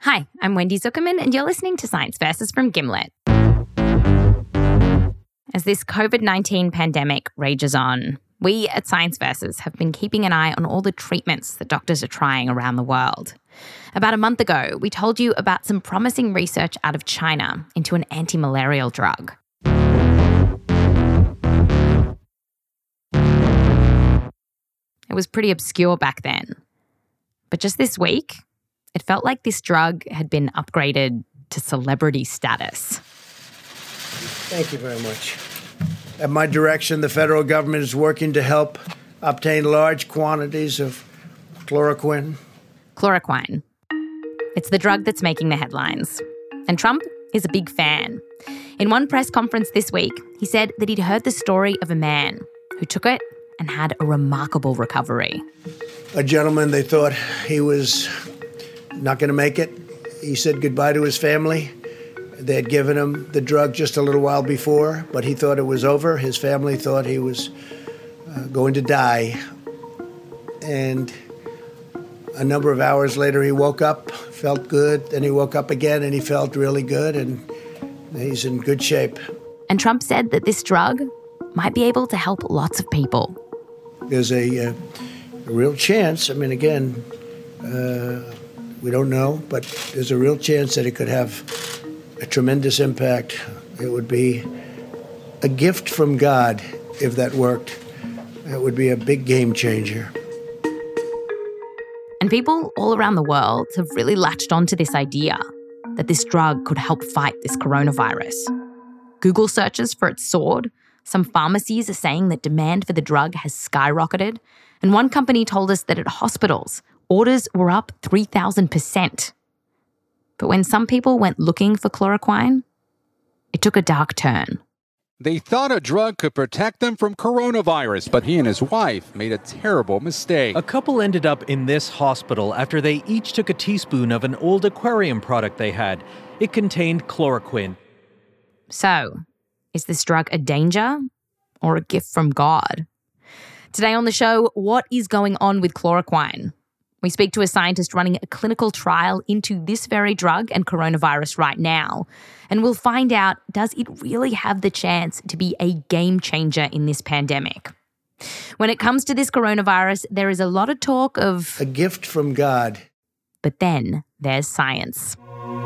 Hi, I'm Wendy Zuckerman, and you're listening to Science Versus from Gimlet. As this COVID-19 pandemic rages on, we at Science Versus have been keeping an eye on all the treatments that doctors are trying around the world. About a month ago, we told you about some promising research out of China into an anti-malarial drug. It was pretty obscure back then. But just this week, it felt like this drug had been upgraded to celebrity status. Thank you very much. At my direction, the federal government is working to help obtain large quantities of chloroquine. Chloroquine. It's the drug that's making the headlines. And Trump is a big fan. In one press conference this week, he said that he'd heard the story of a man who took it and had a remarkable recovery. A gentleman, they thought he was not going to make it. He said goodbye to his family. They had given him the drug just a little while before, but he thought it was over. His family thought he was going to die. And a number of hours later, he woke up, felt good. Then he woke up again, and he felt really good, and he's in good shape. And Trump said that this drug might be able to help lots of people. There's a real chance. I mean, again, we don't know, but there's a real chance that it could have a tremendous impact. It would be a gift from God if that worked. It would be a big game changer. And people all around the world have really latched onto this idea that this drug could help fight this coronavirus. Google searches for it soared. Some pharmacies are saying that demand for the drug has skyrocketed. And one company told us that at hospitals, orders were up 3,000%. But when some people went looking for chloroquine, it took a dark turn. They thought a drug could protect them from coronavirus, but he and his wife made a terrible mistake. A couple ended up in this hospital after they each took a teaspoon of an old aquarium product they had. It contained chloroquine. So, is this drug a danger or a gift from God? Today on the show, what is going on with chloroquine? We speak to a scientist running a clinical trial into this very drug and coronavirus right now. And we'll find out, does it really have the chance to be a game changer in this pandemic? When it comes to this coronavirus, there is a lot of talk of a gift from God. But then there's science.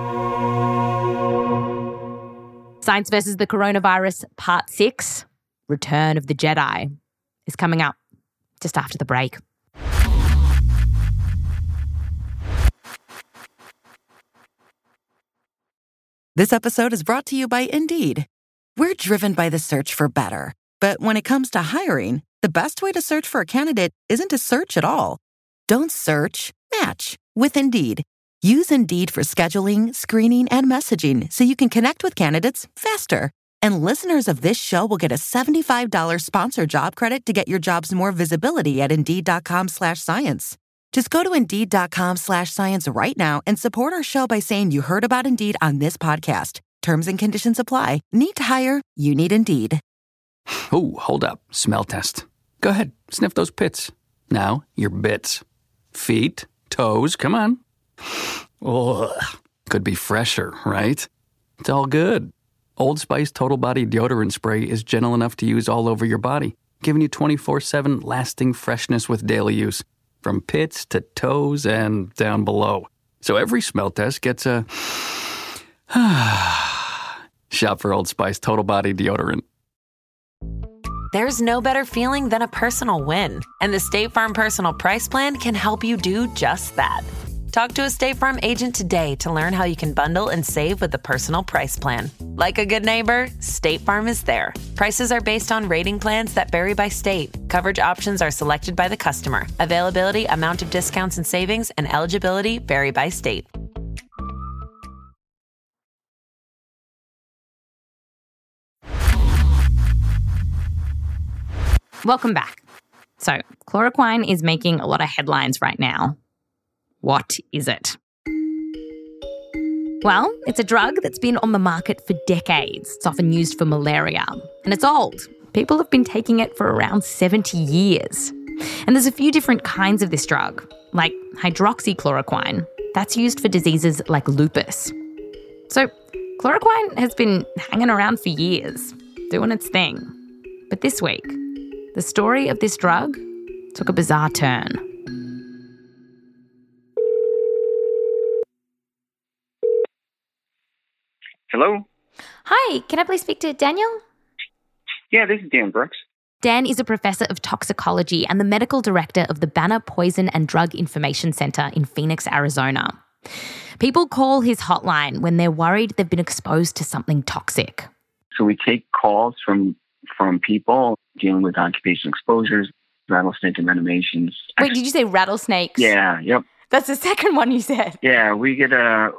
Science versus the Coronavirus Part 6, Return of the Jedi, is coming up just after the break. This episode is brought to you by Indeed. We're driven by the search for better. But when it comes to hiring, the best way to search for a candidate isn't to search at all. Don't search, match with Indeed. Use Indeed for scheduling, screening, and messaging so you can connect with candidates faster. And listeners of this show will get a $75 sponsored job credit to get your jobs more visibility at Indeed.com/science. Just go to Indeed.com/science right now and support our show by saying you heard about Indeed on this podcast. Terms and conditions apply. Need to hire? You need Indeed. Ooh, hold up. Smell test. Go ahead. Sniff those pits. Now, your bits. Feet, toes, come on. Ugh. Could be fresher, right? It's all good. Old Spice Total Body Deodorant Spray is gentle enough to use all over your body, giving you 24/7 lasting freshness with daily use. From pits to toes and down below. So every smell test gets a shop for Old Spice Total Body Deodorant. There's no better feeling than a personal win. And the State Farm Personal Price Plan can help you do just that. Talk to a State Farm agent today to learn how you can bundle and save with the Personal Price Plan. Like a good neighbor, State Farm is there. Prices are based on rating plans that vary by state. Coverage options are selected by the customer. Availability, amount of discounts and savings, and eligibility vary by state. Welcome back. So, chloroquine is making a lot of headlines right now. What is it? Well, it's a drug that's been on the market for decades. It's often used for malaria. And it's old. People have been taking it for around 70 years. And there's a few different kinds of this drug, like hydroxychloroquine, That's used for diseases like lupus. So chloroquine has been hanging around for years, doing its thing. But this week, the story of this drug took a bizarre turn. Hello? Hi, can I please speak to Daniel? Yeah, this is Dan Brooks. Dan is a professor of toxicology and the medical director of the Banner Poison and Drug Information Center in Phoenix, Arizona. People call his hotline when they're worried they've been exposed to something toxic. So we take calls from people dealing with occupational exposures, rattlesnake envenomations. Wait, did you say rattlesnakes? Yeah, yep. That's the second one you said. Yeah, we get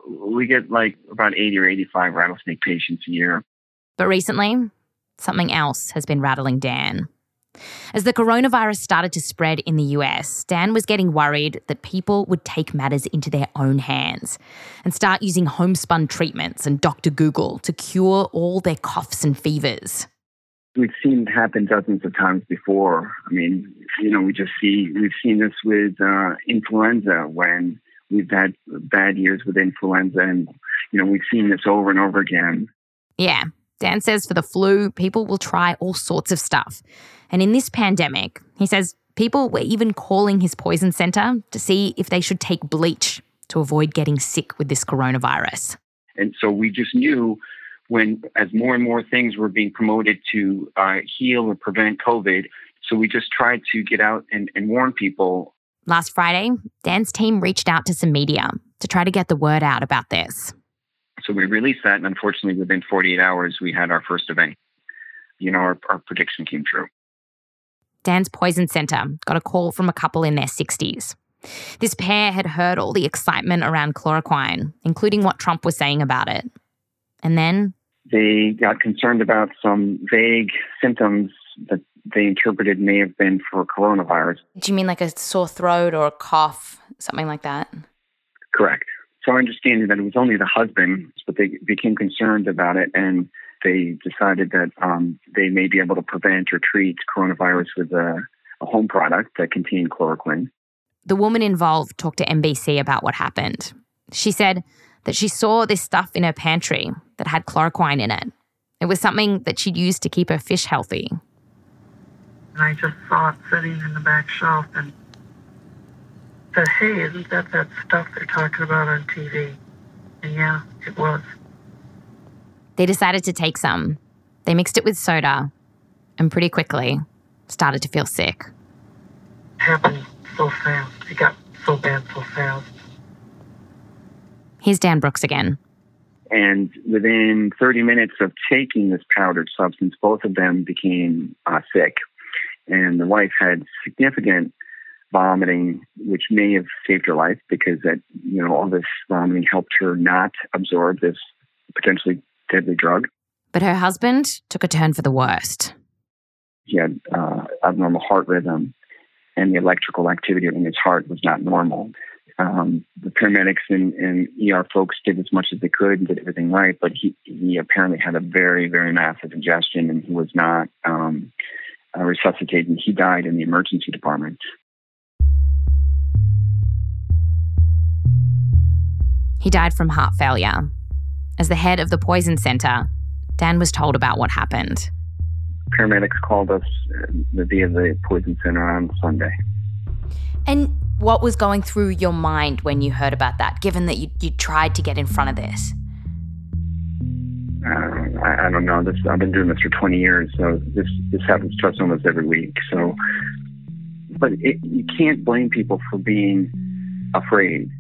like about 80 or 85 rattlesnake patients a year. But recently, something else has been rattling Dan. As the coronavirus started to spread in the US, Dan was getting worried that people would take matters into their own hands and start using homespun treatments and Dr. Google to cure all their coughs and fevers. We've seen it happen dozens of times before. I mean, we've seen this with influenza when we've had bad years with influenza, and, we've seen this over and over again. Yeah, Dan says for the flu, people will try all sorts of stuff. And in this pandemic, he says people were even calling his poison center to see if they should take bleach to avoid getting sick with this coronavirus. And so we just knew as more and more things were being promoted to heal or prevent COVID, so we just tried to get out and warn people. Last Friday, Dan's team reached out to some media to try to get the word out about this. So we released that, and unfortunately, within 48 hours, we had our first event. Our prediction came true. Dan's Poison Center got a call from a couple in their 60s. This pair had heard all the excitement around chloroquine, including what Trump was saying about it. And then they got concerned about some vague symptoms that they interpreted may have been for coronavirus. Do you mean like a sore throat or a cough, something like that? Correct. So understanding that it was only the husband, but they became concerned about it, and they decided that they may be able to prevent or treat coronavirus with a home product that contained chloroquine. The woman involved talked to NBC about what happened. She said that she saw this stuff in her pantry that had chloroquine in it. It was something that she'd used to keep her fish healthy. And I just saw it sitting in the back shelf and said, hey, isn't that stuff they're talking about on TV? And yeah, it was. They decided to take some. They mixed it with soda and pretty quickly started to feel sick. It happened so fast. It got so bad so fast. Here's Dan Brooks again. And within 30 minutes of taking this powdered substance, both of them became sick. And the wife had significant vomiting, which may have saved her life because all this vomiting helped her not absorb this potentially deadly drug. But her husband took a turn for the worst. He had abnormal heart rhythm, and the electrical activity in his heart was not normal. The paramedics and ER folks did as much as they could and did everything right, but he apparently had a very, very massive ingestion, and he was not resuscitated. He died in the emergency department. He died from heart failure. As the head of the Poison Center, Dan was told about what happened. Paramedics called us via the Poison Center on Sunday. And what was going through your mind when you heard about that, given that you tried to get in front of this? I don't know. I've been doing this for 20 years, so this happens to us almost every week. So, but you can't blame people for being afraid.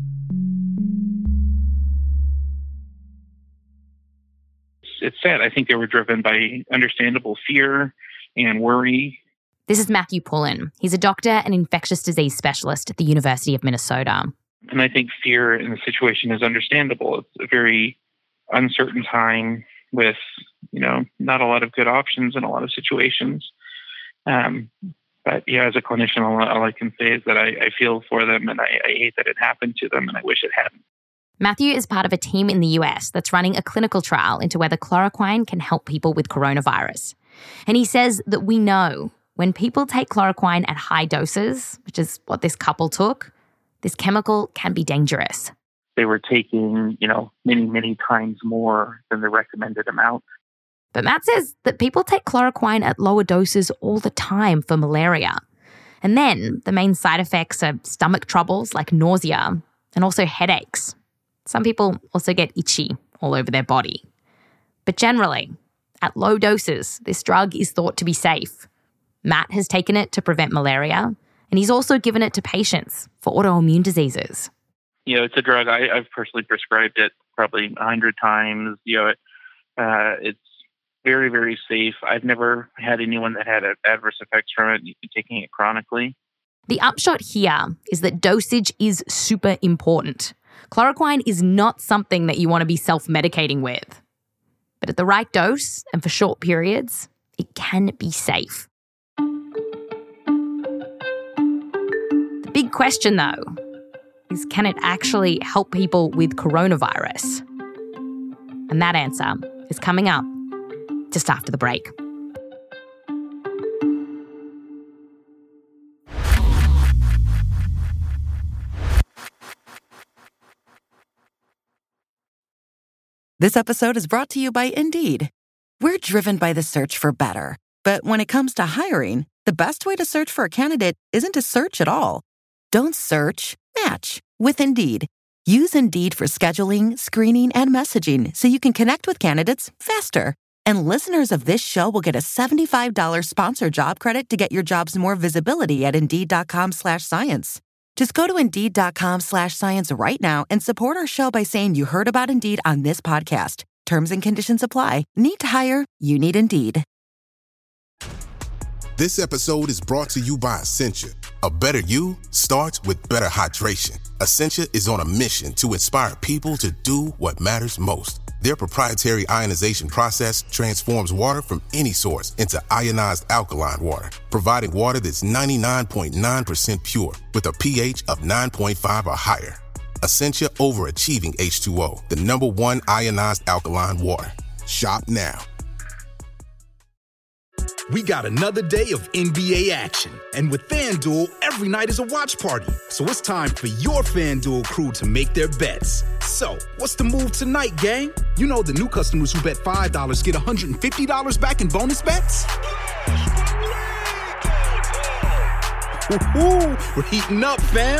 It's sad. I think they were driven by understandable fear and worry. This is Matthew Pullen. He's a doctor and infectious disease specialist at the University of Minnesota. And I think fear in the situation is understandable. It's a very uncertain time with, not a lot of good options in a lot of situations. But yeah, as a clinician, all I can say is that I feel for them, and I hate that it happened to them, and I wish it hadn't. Matthew is part of a team in the US that's running a clinical trial into whether chloroquine can help people with coronavirus. And he says that we know when people take chloroquine at high doses, which is what this couple took, this chemical can be dangerous. They were taking, many, many times more than the recommended amount. But Matt says that people take chloroquine at lower doses all the time for malaria. And then the main side effects are stomach troubles like nausea and also headaches. Some people also get itchy all over their body. But generally, at low doses, this drug is thought to be safe. Matt has taken it to prevent malaria, and he's also given it to patients for autoimmune diseases. It's a drug. I've personally prescribed it probably 100 times. It's very, very safe. I've never had anyone that had adverse effects from it, taking it chronically. The upshot here is that dosage is super important. Chloroquine is not something that you want to be self-medicating with. But at the right dose and for short periods, it can be safe. The big question, though, is can it actually help people with coronavirus? And that answer is coming up just after the break. This episode is brought to you by Indeed. We're driven by the search for better. But when it comes to hiring, the best way to search for a candidate isn't to search at all. Don't search, match with Indeed. Use Indeed for scheduling, screening, and messaging so you can connect with candidates faster. And listeners of this show will get a $75 sponsored job credit to get your jobs more visibility at Indeed.com/science. Just go to Indeed.com/science right now and support our show by saying you heard about Indeed on this podcast. Terms and conditions apply. Need to hire? You need Indeed. This episode is brought to you by Essentia. A better you starts with better hydration. Essentia is on a mission to inspire people to do what matters most. Their proprietary ionization process transforms water from any source into ionized alkaline water, providing water that's 99.9% pure with a pH of 9.5 or higher. Essentia overachieving H2O, the #1 ionized alkaline water. Shop now. We got another day of NBA action. And with FanDuel, every night is a watch party. So it's time for your FanDuel crew to make their bets. So, what's the move tonight, gang? You know the new customers who bet $5 get $150 back in bonus bets? Woo-hoo, we're heating up, fam.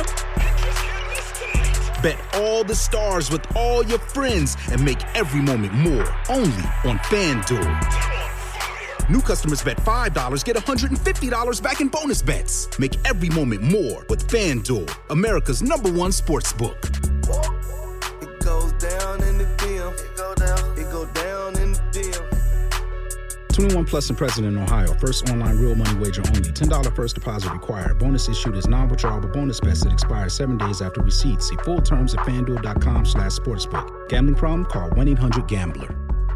Bet all the stars with all your friends and make every moment more. Only on FanDuel. New customers bet $5 get $150 back in bonus bets. Make every moment more with FanDuel, America's #1 sportsbook. It goes down in the DM. It go down in the DM. 21 plus and present in Ohio. First online real money wager only. $10 first deposit required. Bonus issued as non-withdrawable bonus bets that expire 7 days after receipt. See full terms at FanDuel.com/sportsbook. Gambling problem? Call 1-800-GAMBLER.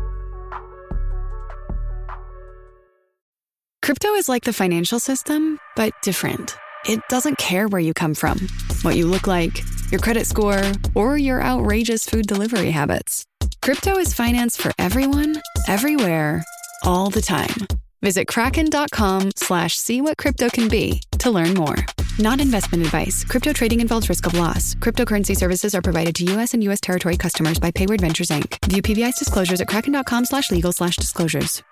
Crypto is like the financial system, but different. It doesn't care where you come from, what you look like, your credit score, or your outrageous food delivery habits. Crypto is finance for everyone, everywhere, all the time. Visit kraken.com/see-what-crypto-can-be to learn more. Not investment advice. Crypto trading involves risk of loss. Cryptocurrency services are provided to U.S. and U.S. territory customers by Payward Ventures, Inc. View PBI's disclosures at kraken.com/legal/disclosures.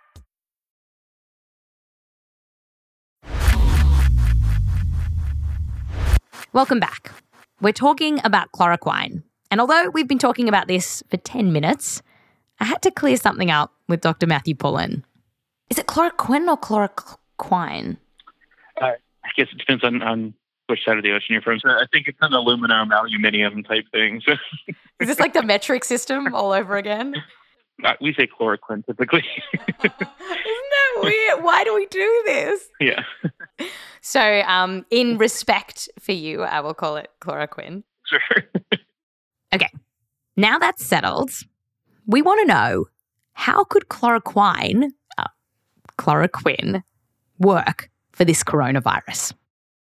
Welcome back. We're talking about chloroquine. And although we've been talking about this for 10 minutes, I had to clear something up with Dr. Matthew Pullen. Is it chloroquine or chloroquine? I guess it depends on which side of the ocean you're from. So I think it's an aluminium type thing. So. Is this like the metric system all over again? We say chloroquine typically. Isn't that weird? Why do we do this? Yeah. So in respect for you, I will call it chloroquine. Sure. Okay. Now that's settled, we want to know, how could chloroquine work for this coronavirus?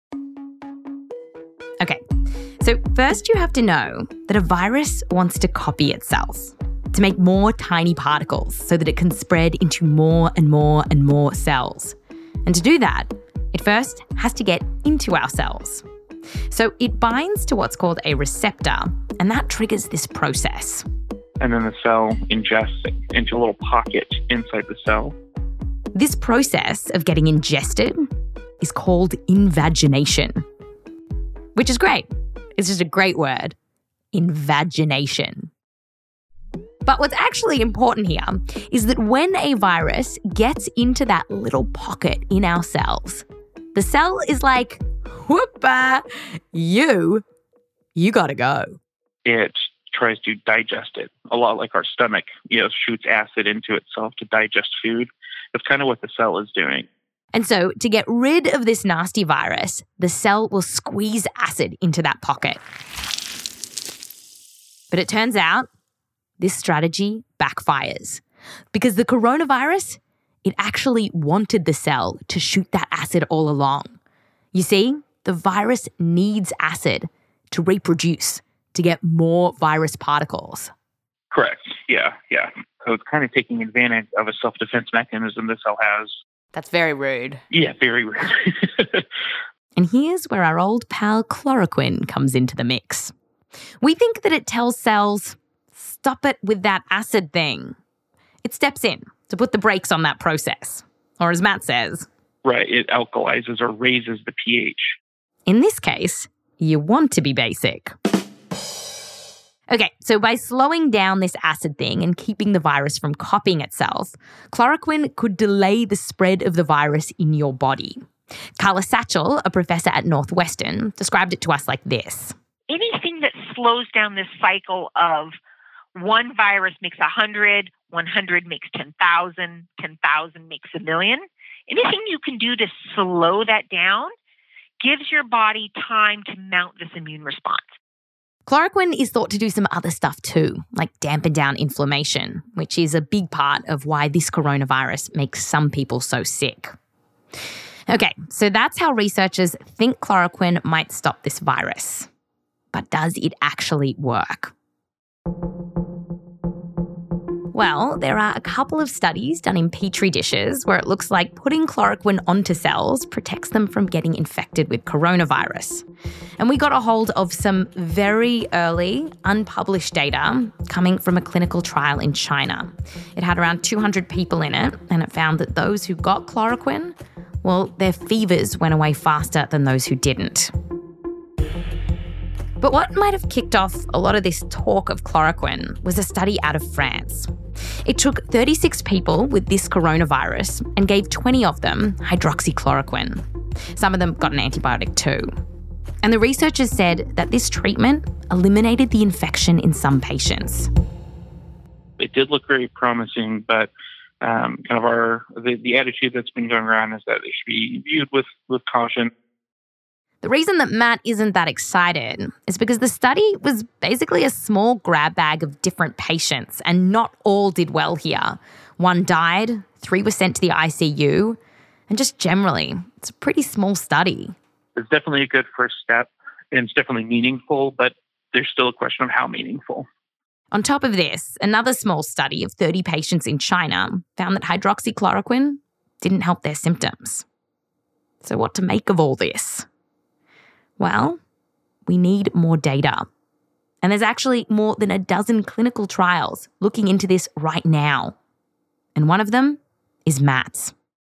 Okay. So first you have to know that a virus wants to copy itself, to make more tiny particles so that it can spread into more and more and more cells. And to do that, it first has to get into our cells. So it binds to what's called a receptor, and that triggers this process. And then the cell ingests it into a little pocket inside the cell. This process of getting ingested is called invagination, which is great. It's just a great word, invagination. But what's actually important here is that when a virus gets into that little pocket in our cells, the cell is like, whoop-a, you gotta go. It tries to digest it, a lot like our stomach, shoots acid into itself to digest food. That's kind of what the cell is doing. And so to get rid of this nasty virus, the cell will squeeze acid into that pocket. But it turns out this strategy backfires because the coronavirus, it actually wanted the cell to shoot that acid all along. You see, the virus needs acid to reproduce, to get more virus particles. Correct. Yeah. So it's kind of taking advantage of a self-defense mechanism the cell has. That's very rude. Yeah, very rude. And here's where our old pal chloroquine comes into the mix. We think that it tells cells, stop it with that acid thing. It steps in to put the brakes on that process. Or as Matt says, right, it alkalizes or raises the pH. In this case, you want to be basic. Okay, so by slowing down this acid thing and keeping the virus from copying itself, chloroquine could delay the spread of the virus in your body. Carla Satchell, a professor at Northwestern, described it to us like this. Anything that slows down this cycle of one virus makes 100, 100 makes 10,000, 10,000 makes 1,000,000, anything you can do to slow that down gives your body time to mount this immune response. Chloroquine is thought to do some other stuff too, like dampen down inflammation, which is a big part of why this coronavirus makes some people so sick. Okay, so that's how researchers think chloroquine might stop this virus. But does it actually work? Well, there are a couple of studies done in petri dishes where it looks like putting chloroquine onto cells protects them from getting infected with coronavirus. And we got a hold of some very early, unpublished data coming from a clinical trial in China. It had around 200 people in it, and it found that those who got chloroquine, well, their fevers went away faster than those who didn't. But what might have kicked off a lot of this talk of chloroquine was a study out of France. It took 36 people with this coronavirus and gave 20 of them hydroxychloroquine. Some of them got an antibiotic too. And the researchers said that this treatment eliminated the infection in some patients. It did look very promising, but the attitude that's been going around is that it should be viewed with caution. The reason that Matt isn't that excited is because the study was basically a small grab bag of different patients, and not all did well here. 1 died, 3 were sent to the ICU, and just generally, it's a pretty small study. It's definitely a good first step, and it's definitely meaningful, but there's still a question of how meaningful. On top of this, another small study of 30 patients in China found that hydroxychloroquine didn't help their symptoms. So what to make of all this? Well, we need more data. And there's actually more than a dozen clinical trials looking into this right now. And one of them is Matt's.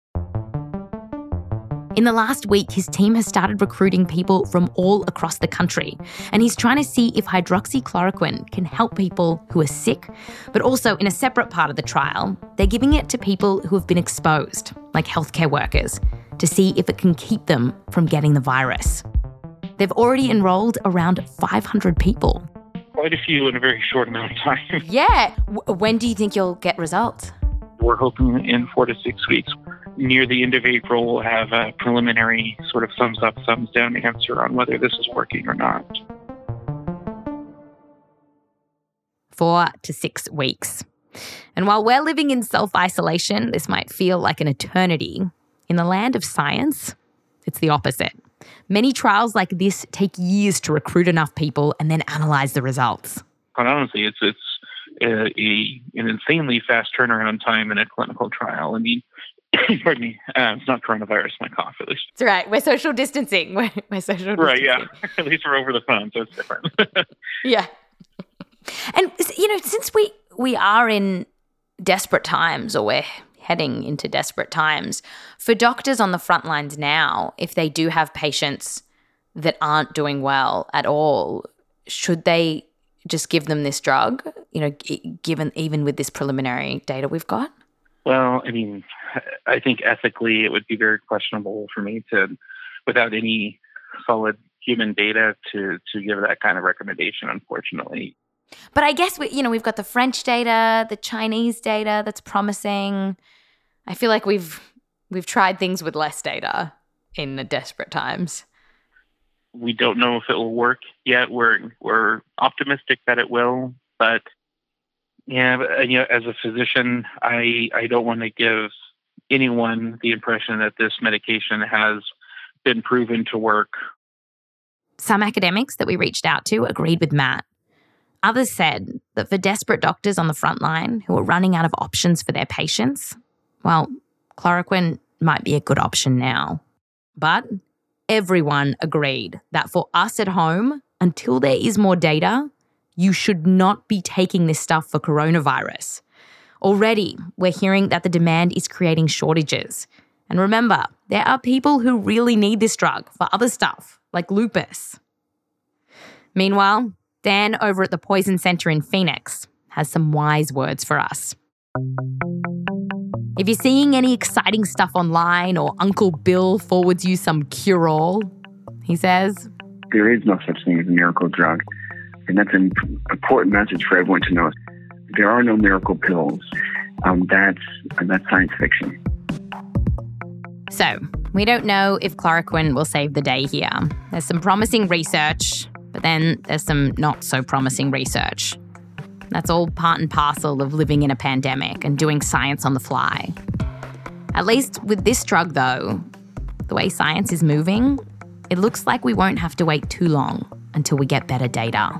In the last week, his team has started recruiting people from all across the country, and he's trying to see if hydroxychloroquine can help people who are sick, but also in a separate part of the trial, they're giving it to people who have been exposed, like healthcare workers, to see if it can keep them from getting the virus. They've already enrolled around 500 people. Quite a few in a very short amount of time. Yeah. When do you think you'll get results? We're hoping in 4 to 6 weeks. Near the end of April, we'll have a preliminary sort of thumbs up, thumbs down answer on whether this is working or not. 4 to 6 weeks. And while we're living in self-isolation, this might feel like an eternity. In the land of science, it's the opposite. Many trials like this take years to recruit enough people and then analyze the results. Quite honestly, it's an insanely fast turnaround time in a clinical trial. I mean, Pardon me. It's not coronavirus, my cough, at least. It's all right. We're social distancing. We're social distancing. Right, yeah. At least we're over the phone, so it's different. Yeah. And, since we are in desperate times, or we're heading into desperate times, for doctors on the front lines now, if they do have patients that aren't doing well at all, should they just give them this drug, given even with this preliminary data we've got? Well, I mean, I think ethically it would be very questionable for me to, without any solid human data, to give that kind of recommendation, unfortunately. But I guess we've got the French data, the Chinese data that's promising. I feel like we've tried things with less data in the desperate times. We don't know if it will work yet. We're optimistic that it will, but yeah, as a physician, I don't want to give anyone the impression that this medication has been proven to work. Some academics that we reached out to agreed with Matt. Others said that for desperate doctors on the front line who are running out of options for their patients, well, chloroquine might be a good option now. But everyone agreed that for us at home, until there is more data, you should not be taking this stuff for coronavirus. Already, we're hearing that the demand is creating shortages. And remember, there are people who really need this drug for other stuff, like lupus. Meanwhile, Dan over at the Poison Center in Phoenix has some wise words for us. If you're seeing any exciting stuff online or Uncle Bill forwards you some cure-all, he says, there is no such thing as a miracle drug. And that's an important message for everyone to know. There are no miracle pills. That's science fiction. So, we don't know if chloroquine will save the day here. There's some promising research, but then there's some not so promising research. That's all part and parcel of living in a pandemic and doing science on the fly. At least with this drug, though, the way science is moving, it looks like we won't have to wait too long until we get better data.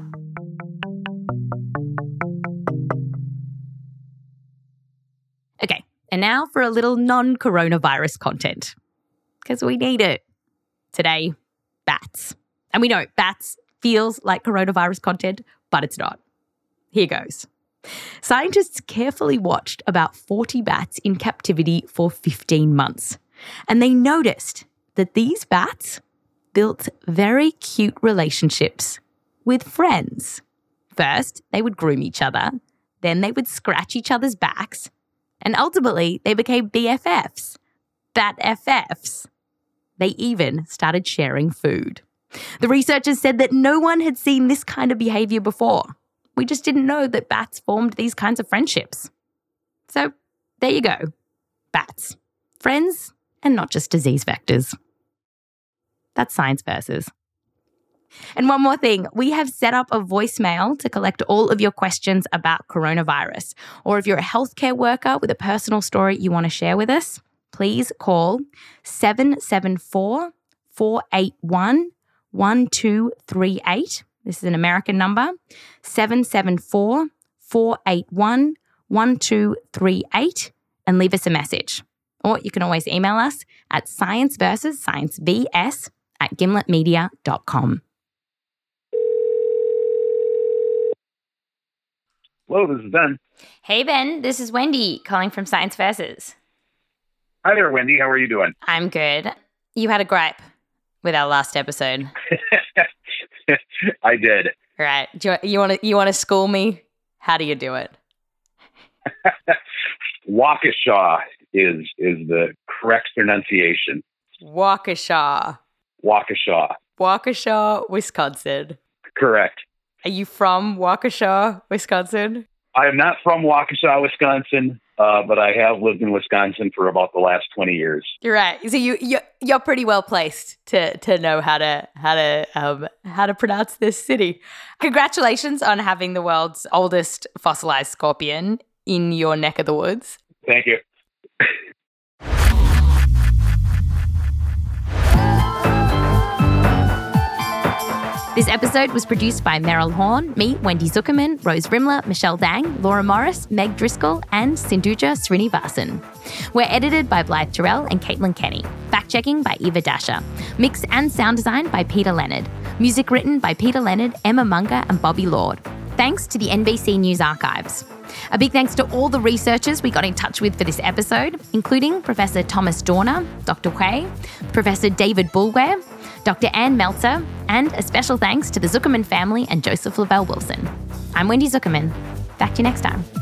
Okay, and now for a little non-coronavirus content, because we need it. Today, bats. And we know bats feels like coronavirus content, but it's not. Here goes. Scientists carefully watched about 40 bats in captivity for 15 months, and they noticed that these bats built very cute relationships with friends. First, they would groom each other, then they would scratch each other's backs, and ultimately they became BFFs, Bat FFs. They even started sharing food. The researchers said that no one had seen this kind of behavior before. We just didn't know that bats formed these kinds of friendships. So there you go. Bats. Friends and not just disease vectors. That's Science Versus. And one more thing, we have set up a voicemail to collect all of your questions about coronavirus. Or if you're a healthcare worker with a personal story you want to share with us, please call 774-481-1238. This is an American number, 774-481-1238, and leave us a message. Or you can always email us at sciencevs@gimletmedia.com. Hello, this is Ben. Hey, Ben. This is Wendy calling from Science Versus. Hi there, Wendy. How are you doing? I'm good. You had a gripe with our last episode. I did. Right. You want to school me? How do you do it? Waukesha is the correct pronunciation. Waukesha. Waukesha, Wisconsin. Correct. Are you from Waukesha, Wisconsin? I am not from Waukesha, Wisconsin, but I have lived in Wisconsin for about the last 20 years. You're right. So you're pretty well placed to know how to pronounce this city. Congratulations on having the world's oldest fossilized scorpion in your neck of the woods. Thank you. This episode was produced by Meryl Horn, me, Wendy Zuckerman, Rose Rimler, Michelle Dang, Laura Morris, Meg Driscoll, and Sindhuja Srinivasan. We're edited by Blythe Terrell and Caitlin Kenny. Fact-checking by Eva Dasher. Mix and sound design by Peter Leonard. Music written by Peter Leonard, Emma Munger, and Bobby Lord. Thanks to the NBC News Archives. A big thanks to all the researchers we got in touch with for this episode, including Professor Thomas Dorner, Dr. Quay, Professor David Boulware, Dr. Ann Meltzer, and a special thanks to the Zuckerman family and Joseph Lavelle Wilson. I'm Wendy Zuckerman. Back to you next time.